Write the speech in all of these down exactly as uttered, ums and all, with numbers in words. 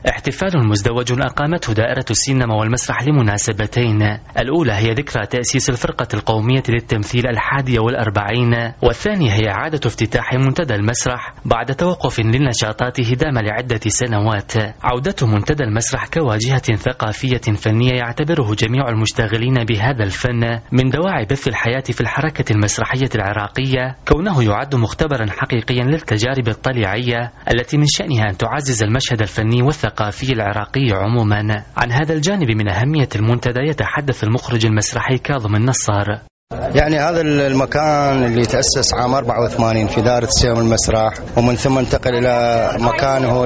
احتفال مزدوج أقامته دائرة السينما والمسرح لمناسبتين، الأولى هي ذكرى تأسيس الفرقة القومية للتمثيل الحادية والأربعين، والثانية هي إعادة افتتاح منتدى المسرح بعد توقف لنشاطاته دام لعدة سنوات. عودة منتدى المسرح كواجهة ثقافية فنية يعتبره جميع المشتغلين بهذا الفن من دواعي بث الحياة في الحركة المسرحية العراقية، كونه يعد مختبرا حقيقيا للتجارب الطليعية التي من شأنها أن تعزز المشهد الفني والثقافي العراقي عموما. عن هذا الجانب من أهمية المنتدى يتحدث المخرج المسرحي كاظم النصار. يعني هذا المكان اللي تأسس عام أربعة وثمانين في دائرة السينما والمسرح، ومن ثم انتقل إلى مكانه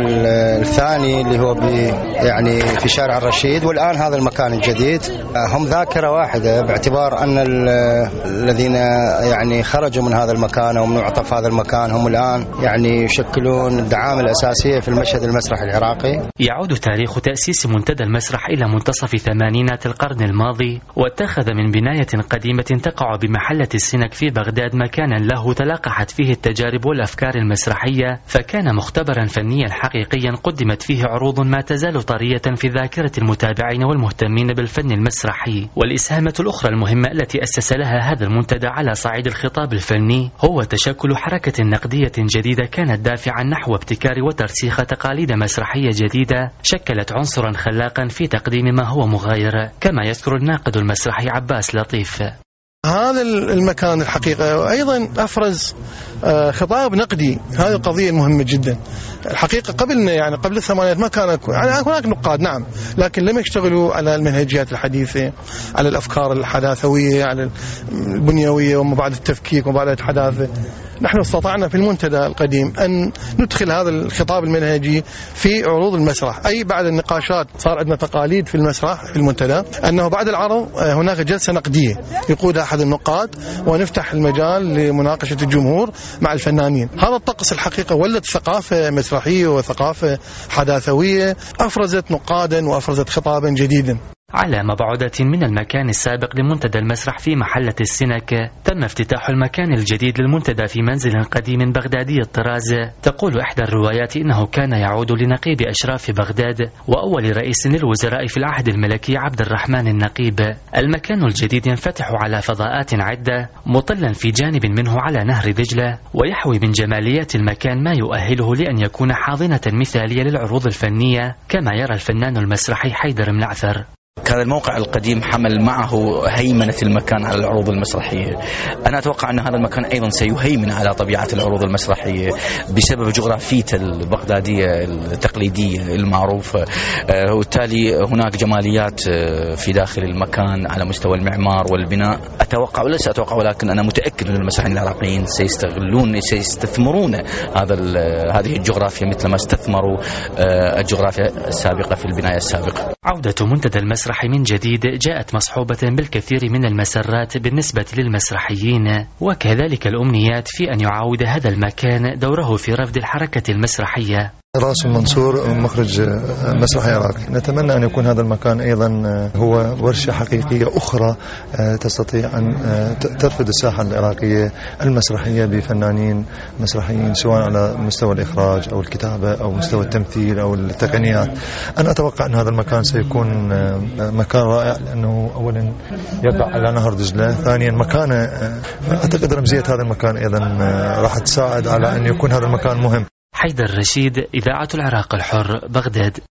الثاني اللي هو يعني في شارع الرشيد، والآن هذا المكان الجديد هم ذاكرة واحدة، باعتبار أن الذين يعني خرجوا من هذا المكان ومن معطف هذا المكان هم الآن يعني يشكلون الدعامة الأساسية في المشهد المسرحي العراقي. يعود تاريخ تأسيس منتدى المسرح إلى منتصف ثمانينات القرن الماضي، واتخذ من بناية قديمة تقع بمحلة السنك في بغداد مكانا له تلاقحت فيه التجارب والأفكار المسرحية، فكان مختبرا فنيا حقيقيا قدمت فيه عروض ما تزال طرية في ذاكرة المتابعين والمهتمين بالفن المسرحي. والإسهامة الأخرى المهمة التي أسس لها هذا المنتدى على صعيد الخطاب الفني هو تشكل حركة نقدية جديدة كانت دافعا نحو ابتكار وترسيخ تقاليد مسرحية جديدة شكلت عنصرا خلاقا في تقديم ما هو مغاير، كما يذكر الناقد المسرحي عباس لطيف. هذا المكان الحقيقة أيضا أفرز خطاب نقدي، هذه القضية المهمة جدا. الحقيقة قبلنا يعني قبل الثمانينات ما كان يعني هناك نقاد نعم، لكن لم يشتغلوا على المنهجيات الحديثة، على الأفكار الحداثوية، على البنيوية وما بعد التفكيك وما بعد الحداثة. نحن استطعنا في المنتدى القديم أن ندخل هذا الخطاب المنهجي في عروض المسرح، أي بعد النقاشات صار عندنا تقاليد في المسرح في المنتدى أنه بعد العرض هناك جلسة نقدية يقودها أحد النقاد ونفتح المجال لمناقشة الجمهور مع الفنانين. هذا الطقس الحقيقة ولد ثقافة مسرحية وثقافة حداثوية أفرزت نقادا وأفرزت خطابا جديدا. على مبعوثة من المكان السابق لمنتدى المسرح في محلة السنك، تم افتتاح المكان الجديد للمنتدى في منزل قديم بغدادي الطراز. تقول إحدى الروايات إنه كان يعود لنقيب أشراف بغداد وأول رئيس للوزراء في العهد الملكي عبد الرحمن النقيب. المكان الجديد ينفتح على فضاءات عدة مطلا في جانب منه على نهر دجلة، ويحوي من جماليات المكان ما يؤهله لأن يكون حاضنة مثالية للعروض الفنية، كما يرى الفنان المسرحي حيدر ملعثر. هذا الموقع القديم حمل معه هيمنة المكان على العروض المسرحية. أنا أتوقع أن هذا المكان أيضا سيهيمن على طبيعة العروض المسرحية بسبب جغرافيته البغدادية التقليدية المعروفة، وبالتالي هناك جماليات في داخل المكان على مستوى المعمار والبناء. أتوقع وليس أتوقع ولكن أنا متأكد أن المسرحيين العراقيين سيستغلون سيستثمرون هذا هذه الجغرافيا مثل ما استثمروا الجغرافيا السابقة في البناية السابقة. عودة منتدى المسرح من جديد جاءت مصحوبة بالكثير من المسرات بالنسبة للمسرحيين، وكذلك الأمنيات في أن يعاود هذا المكان دوره في رفض الحركة المسرحية. راسم منصور مخرج مسرحي عراقي، نتمنى أن يكون هذا المكان أيضا هو ورشة حقيقية أخرى تستطيع أن ترفد الساحة العراقية المسرحية بفنانين مسرحيين سواء على مستوى الإخراج أو الكتابة أو مستوى التمثيل أو التقنيات. أنا أتوقع أن هذا المكان سيكون مكان رائع، لأنه أولا يقع على نهر دجلة، ثانيا مكانه أعتقد رمزية هذا المكان أيضا راح تساعد على أن يكون هذا المكان مهم. حيدر رشيد، إذاعة العراق الحر، بغداد.